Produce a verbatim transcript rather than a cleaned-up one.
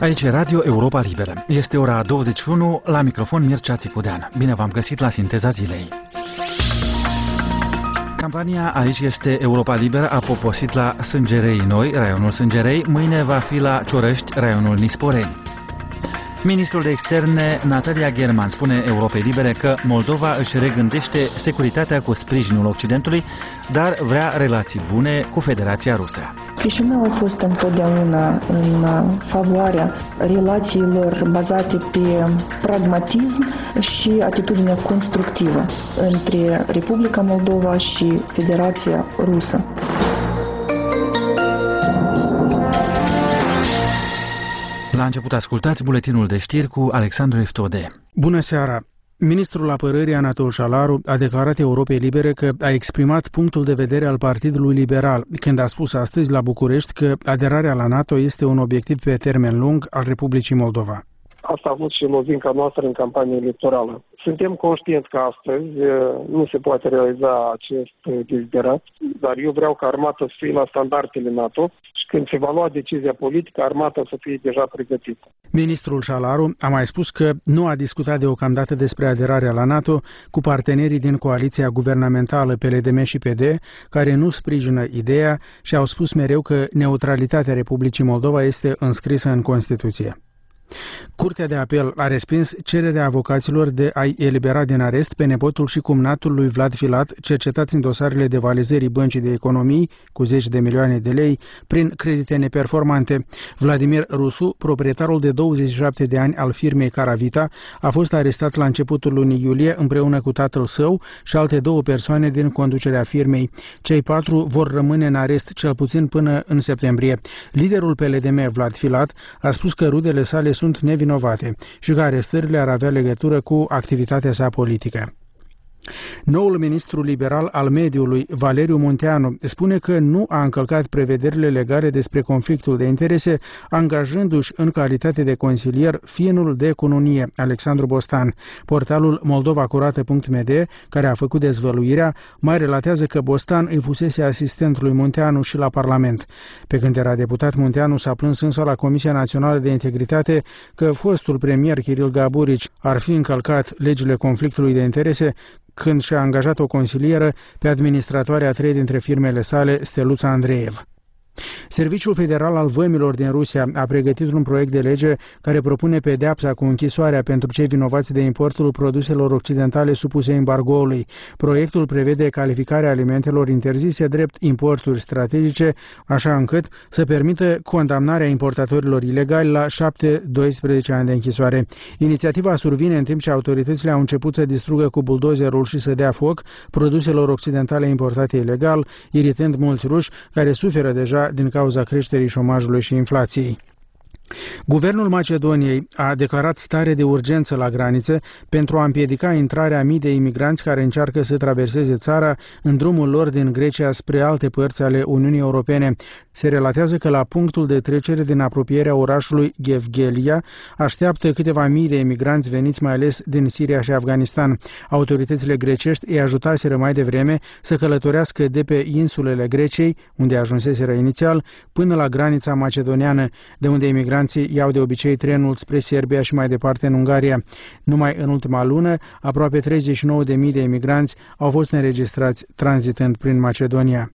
Aici e Radio Europa Liberă. Este ora douăzeci și unu, la microfon Mircea Țipudean. Bine v-am găsit la Sinteza Zilei. Campania Aici este Europa Liberă a poposit la Sângerei Noi, raionul Sângerei. Mâine va fi la Ciorăști, raionul Nisporeni. Ministrul de Externe, Natalia German, spune Europei Libere că Moldova își regândește securitatea cu sprijinul Occidentului, dar vrea relații bune cu Federația Rusă. Chișinău a fost întotdeauna în favoarea relațiilor bazate pe pragmatism și atitudine constructivă între Republica Moldova și Federația Rusă. La început ascultați buletinul de știri cu Alexandru Iftode. Bună seara! Ministrul Apărării Anatol Șalaru a declarat Europei Libere că a exprimat punctul de vedere al Partidului Liberal, când a spus astăzi la București că aderarea la NATO este un obiectiv pe termen lung al Republicii Moldova. Asta a fost și lozinca noastră în campania electorală. Suntem conștienți că astăzi nu se poate realiza acest deziderat, dar eu vreau ca armata să fie la standardele NATO și când se va lua decizia politică, armata să fie deja pregătită. Ministrul Șalaru a mai spus că nu a discutat deocamdată despre aderarea la NATO cu partenerii din coaliția guvernamentală P L D M și P D, care nu sprijină ideea și au spus mereu că neutralitatea Republicii Moldova este înscrisă în Constituție. Curtea de apel a respins cererea avocaților de a-i elibera din arest pe nepotul și cumnatul lui Vlad Filat, cercetați în dosarele de valizării Băncii de Economii cu zeci de milioane de lei prin credite neperformante. Vladimir Rusu, proprietarul de douăzeci și șapte de ani al firmei Caravita, a fost arestat la începutul lunii iulie împreună cu tatăl său și alte două persoane din conducerea firmei. Cei patru vor rămâne în arest cel puțin până în septembrie. Liderul P L D M, Vlad Filat, a spus că rudele sale sunt nevinovate și că arestările ar avea legătură cu activitatea sa politică. Noul ministru liberal al mediului, Valeriu Munteanu, spune că nu a încălcat prevederile legale despre conflictul de interese, angajându-și în calitate de consilier finul de cununie, Alexandru Bostan. Portalul moldova curată punct m d, care a făcut dezvăluirea, mai relatează că Bostan îi fusese asistent lui Munteanu și la Parlament. Pe când era deputat, Munteanu s-a plâns însă la Comisia Națională de Integritate că fostul premier Kiril Gaburici ar fi încălcat legile conflictului de interese când și-a angajat o consilieră pe administratoarea trei dintre firmele sale, Steluța Andreev. Serviciul Federal al Vămilor din Rusia a pregătit un proiect de lege care propune pedeapsa cu închisoarea pentru cei vinovați de importul produselor occidentale supuse embargoului. Proiectul prevede calificarea alimentelor interzise drept importuri strategice, așa încât să permită condamnarea importatorilor ilegali la șapte doisprezece ani de închisoare. Inițiativa survine în timp ce autoritățile au început să distrugă cu buldozerul și să dea foc produselor occidentale importate ilegal, iritând mulți ruși care suferă deja din cauza creșterii șomajului și inflației. Guvernul Macedoniei a declarat stare de urgență la graniță pentru a împiedica intrarea mii de imigranți care încearcă să traverseze țara în drumul lor din Grecia spre alte părți ale Uniunii Europene. Se relatează că la punctul de trecere din apropierea orașului Gevgelia așteaptă câteva mii de imigranți veniți mai ales din Siria și Afganistan. Autoritățile grecești îi ajutaseră mai devreme să călătorească de pe insulele Greciei, unde ajunseseră inițial, până la granița macedoniană, de unde imigranții iau de obicei trenul spre Serbia și mai departe în Ungaria. Numai în ultima lună, aproape treizeci și nouă de mii de imigranți au fost înregistrați tranzitând prin Macedonia.